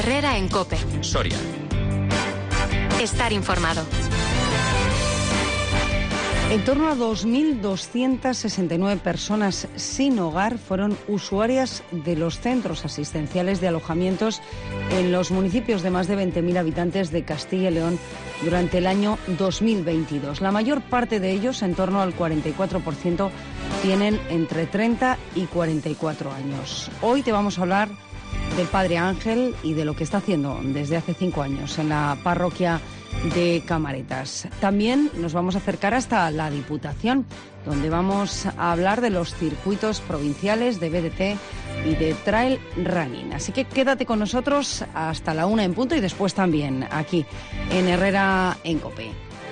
Herrera en COPE. Soria. Estar informado. En torno a 2.269 personas sin hogar fueron usuarias de los centros asistenciales de alojamientos en los municipios de más de 20.000 habitantes de Castilla y León durante el año 2022. La mayor parte de ellos, en torno al 44%, tienen entre 30 y 44 años. Hoy te vamos a hablar del Padre Ángel y de lo que está haciendo desde hace 5 años en la parroquia de Camaretas. También nos vamos a acercar hasta la Diputación, donde vamos a hablar de los circuitos provinciales de BTT y de Trail Running. Así que quédate con nosotros hasta la 1 en punto y después también aquí en Herrera en COPE.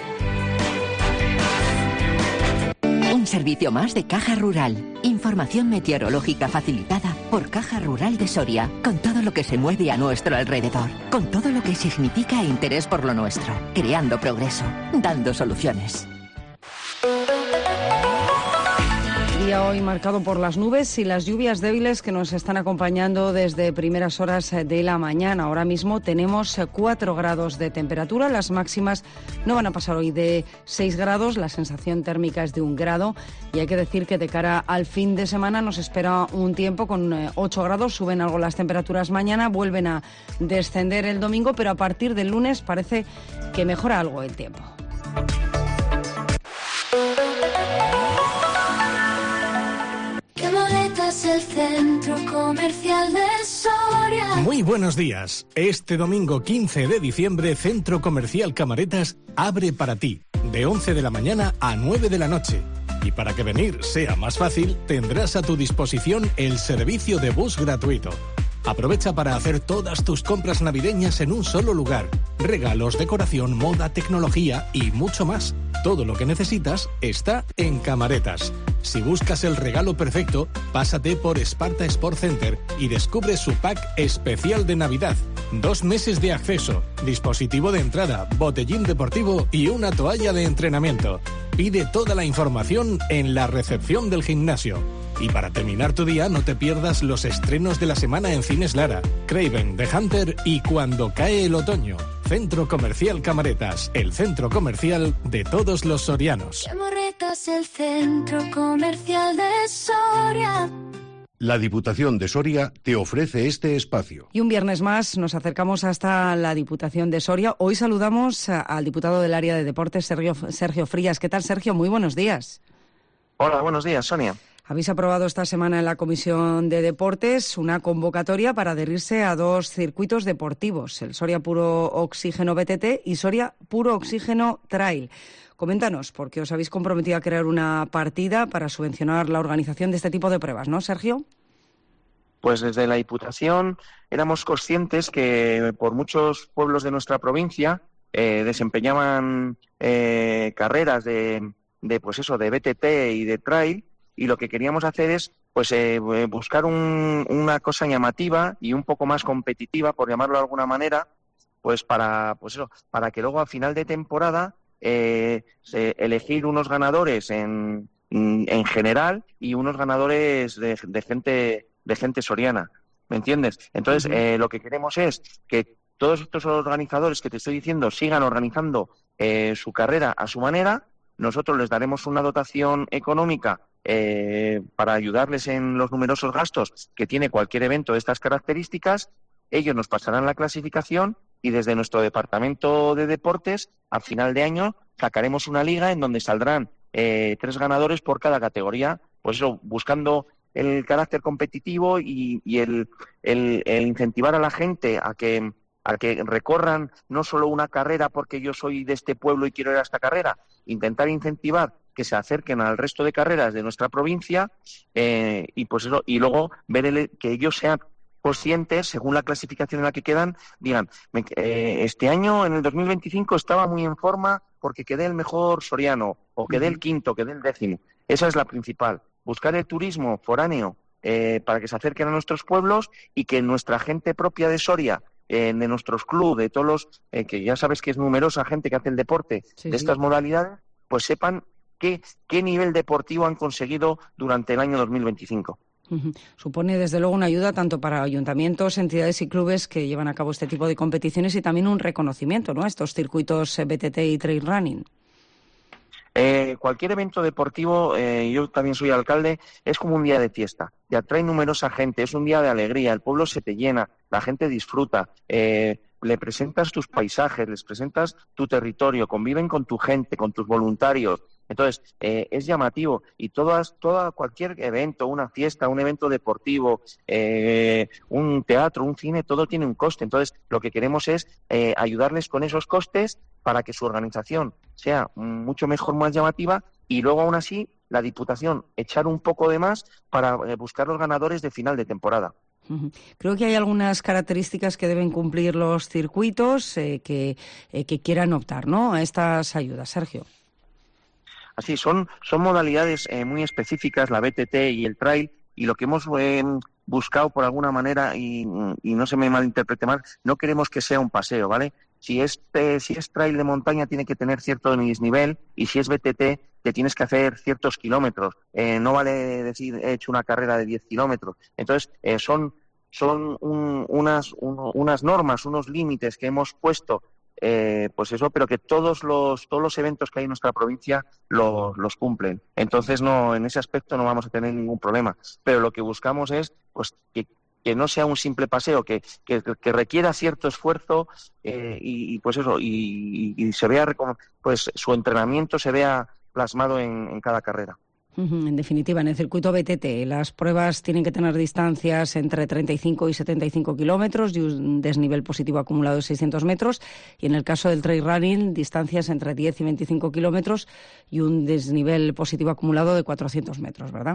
Un servicio más de Caja Rural. Información meteorológica facilitada por Caja Rural de Soria, con todo lo que se mueve a nuestro alrededor, con todo lo que significa interés por lo nuestro, creando progreso, dando soluciones. Día hoy marcado por las nubes y las lluvias débiles que nos están acompañando desde primeras horas de la mañana. Ahora mismo tenemos 4 grados de temperatura, las máximas no van a pasar hoy de 6 grados, la sensación térmica es de 1 grado y hay que decir que de cara al fin de semana nos espera un tiempo con 8 grados, suben algo las temperaturas mañana, vuelven a descender el domingo, pero a partir del lunes parece que mejora algo el tiempo. El centro comercial de Soria. Muy buenos días. Este domingo 15 de diciembre, Centro Comercial Camaretas abre para ti, de 11 de la mañana a 9 de la noche. Y para que venir sea más fácil, tendrás a tu disposición el servicio de bus gratuito. Aprovecha para hacer todas tus compras navideñas en un solo lugar. Regalos, decoración, moda, tecnología y mucho más. Todo lo que necesitas está en Camaretas. Si buscas el regalo perfecto, pásate por Esparta Sport Center y descubre su pack especial de Navidad. 2 meses de acceso, dispositivo de entrada, botellín deportivo y una toalla de entrenamiento. Pide toda la información en la recepción del gimnasio. Y para terminar tu día, no te pierdas los estrenos de la semana en Cines Lara, Craven, The Hunter y Cuando cae el otoño. Centro Comercial Camaretas, el centro comercial de todos los sorianos. Camaretas, el centro comercial de Soria. La Diputación de Soria te ofrece este espacio. Y un viernes más nos acercamos hasta la Diputación de Soria. Hoy saludamos al diputado del área de deportes, Sergio Frías. ¿Qué tal, Sergio? Muy buenos días. Hola, buenos días, Sonia. Habéis aprobado esta semana en la Comisión de Deportes una convocatoria para adherirse a 2 circuitos deportivos, el Soria Puro Oxígeno BTT y Soria Puro Oxígeno Trail. Coméntanos, porque os habéis comprometido a crear una partida para subvencionar la organización de este tipo de pruebas, ¿no, Sergio? Pues desde la Diputación éramos conscientes que por muchos pueblos de nuestra provincia desempeñaban carreras de BTT y de Trail, y lo que queríamos hacer es buscar una cosa llamativa y un poco más competitiva, por llamarlo de alguna manera, para que luego a final de temporada elegir unos ganadores en general y unos ganadores de gente soriana, ¿me entiendes? Entonces, lo que queremos es que todos estos organizadores que te estoy diciendo sigan organizando su carrera a su manera. Nosotros les daremos una dotación económica para ayudarles en los numerosos gastos que tiene cualquier evento de estas características. Ellos nos pasarán la clasificación y desde nuestro departamento de deportes, a final de año, sacaremos una liga en donde saldrán 3 ganadores por cada categoría, buscando el carácter competitivo y el incentivar a la gente a que recorran no solo una carrera porque yo soy de este pueblo y quiero ir a esta carrera, intentar incentivar que se acerquen al resto de carreras de nuestra provincia y luego ver que ellos sean conscientes, según la clasificación en la que quedan, digan, este año, en el 2025, estaba muy en forma porque quedé el mejor soriano, o quedé el quinto, quedé el 10º. Esa es la principal. Buscar el turismo foráneo para que se acerquen a nuestros pueblos y que nuestra gente propia de Soria, de nuestros clubes, de todos los, que ya sabes que es numerosa gente que hace el deporte de estas modalidades, pues sepan qué nivel deportivo han conseguido durante el año 2025. Supone desde luego una ayuda tanto para ayuntamientos, entidades y clubes que llevan a cabo este tipo de competiciones y también un reconocimiento, ¿no?, a estos circuitos BTT y trail running. Cualquier evento deportivo, yo también soy alcalde, es como un día de fiesta, te atrae numerosa gente, es un día de alegría, el pueblo se te llena, la gente disfruta, le presentas tus paisajes, les presentas tu territorio, conviven con tu gente, con tus voluntarios. Entonces, es llamativo y cualquier evento, una fiesta, un evento deportivo, un teatro, un cine, todo tiene un coste. Entonces, lo que queremos es ayudarles con esos costes para que su organización sea mucho mejor, más llamativa, y luego, aún así, la Diputación echar un poco de más para buscar los ganadores de final de temporada. Creo que hay algunas características que deben cumplir los circuitos que quieran optar, ¿no?, a estas ayudas. Sergio. Así, son modalidades muy específicas, la BTT y el trail, y lo que hemos buscado por alguna manera, y no se me malinterprete mal, no queremos que sea un paseo, ¿vale? Si es trail de montaña tiene que tener cierto desnivel, y si es BTT te tienes que hacer ciertos kilómetros. No vale decir he hecho una carrera de 10 kilómetros. Entonces, son unas normas, unos límites que hemos puesto, pues eso, pero que todos los eventos que hay en nuestra provincia los cumplen. Entonces, en ese aspecto no vamos a tener ningún problema. Pero lo que buscamos es pues que no sea un simple paseo, que requiera cierto esfuerzo y pues eso, y se vea, pues su entrenamiento se vea plasmado en cada carrera. En definitiva, en el circuito BTT, las pruebas tienen que tener distancias entre 35 y 75 kilómetros y un desnivel positivo acumulado de 600 metros. Y en el caso del trail running, distancias entre 10 y 25 kilómetros y un desnivel positivo acumulado de 400 metros, ¿verdad?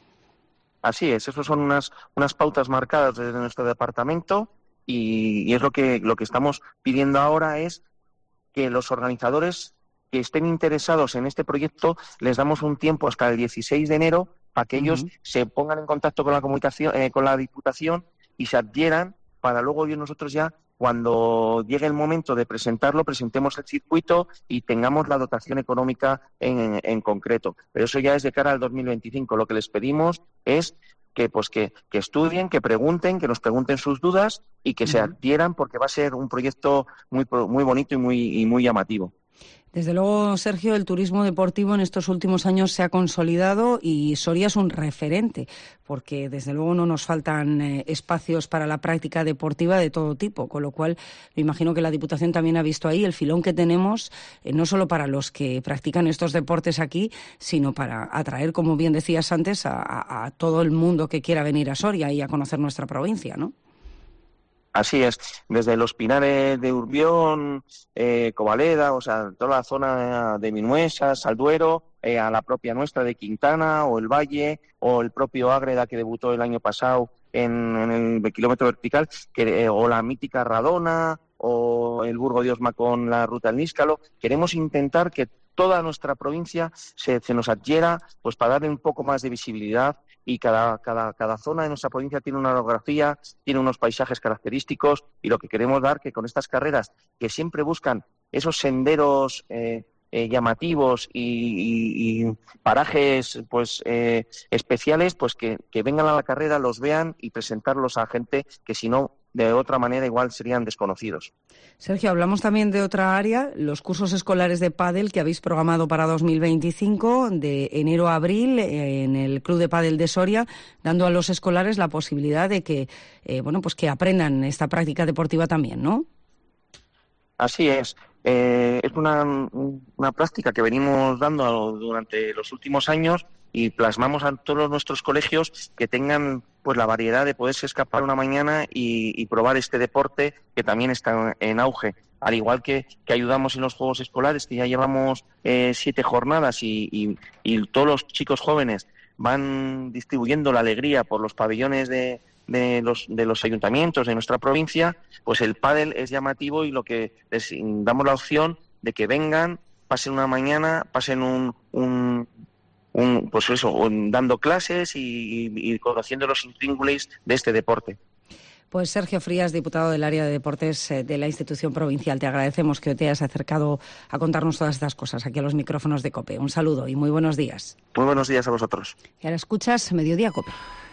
Así es, esas son unas pautas marcadas desde nuestro departamento y es lo que estamos pidiendo ahora, es que los organizadores que estén interesados en este proyecto les damos un tiempo hasta el 16 de enero para que ellos se pongan en contacto con la comunicación, con la Diputación, y se adhieran para luego nosotros ya, cuando llegue el momento de presentarlo, presentemos el circuito y tengamos la dotación económica en concreto. Pero eso ya es de cara al 2025. Lo que les pedimos es que estudien, que pregunten, que nos pregunten sus dudas y que se adhieran, porque va a ser un proyecto muy bonito y muy llamativo. Desde luego, Sergio, el turismo deportivo en estos últimos años se ha consolidado y Soria es un referente, porque desde luego no nos faltan espacios para la práctica deportiva de todo tipo, con lo cual me imagino que la Diputación también ha visto ahí el filón que tenemos, no solo para los que practican estos deportes aquí, sino para atraer, como bien decías antes, a todo el mundo que quiera venir a Soria y a conocer nuestra provincia, ¿no? Así es, desde los Pinares de Urbión, Covaleda, o sea, toda la zona de Minuesa, Salduero, a la propia nuestra de Quintana, o el Valle, o el propio Ágreda, que debutó el año pasado en el kilómetro vertical, o la mítica Radona, o el Burgo de Osma con la ruta del Níscalo. Queremos intentar que toda nuestra provincia se nos adhiera, pues para darle un poco más de visibilidad, y cada zona de nuestra provincia tiene una orografía, tiene unos paisajes característicos, y lo que queremos dar, que con estas carreras que siempre buscan esos senderos llamativos y parajes pues especiales, pues que vengan a la carrera, los vean y presentarlos a gente que si no, de otra manera igual serían desconocidos. Sergio, hablamos también de otra área, los cursos escolares de pádel que habéis programado para 2025, de enero a abril, en el Club de Pádel de Soria, dando a los escolares la posibilidad de que, pues que aprendan esta práctica deportiva también, ¿no? Así es. Es una práctica que venimos dando durante los últimos años, y plasmamos a todos nuestros colegios que tengan pues la variedad de poderse escapar una mañana y probar este deporte que también está en auge. Al igual que ayudamos en los Juegos Escolares, que ya llevamos 7 jornadas y todos los chicos jóvenes van distribuyendo la alegría por los pabellones de los ayuntamientos de nuestra provincia, pues el pádel es llamativo, y lo que les damos la opción de que vengan, pasen una mañana, pasen dando clases y conociendo los intríngulis de este deporte. Pues Sergio Frías, diputado del área de deportes de la institución provincial, te agradecemos que te hayas acercado a contarnos todas estas cosas aquí a los micrófonos de COPE. Un saludo y muy buenos días. Muy buenos días a vosotros. Y ahora escuchas Mediodía COPE.